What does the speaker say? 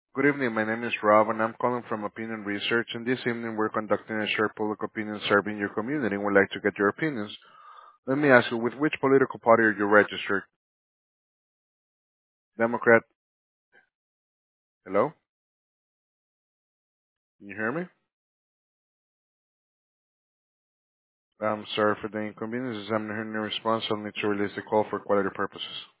Good evening. My name is Rob, and I'm calling from Opinion Research. And this evening, we're conducting a short public opinion survey in your community, and we'd like to get your opinions. Let me ask you, with which political party are you registered? Democrat? Hello? Can you hear me? I'm sorry for the inconvenience. As I'm not hearing your response, I'll need to release the call for quality purposes.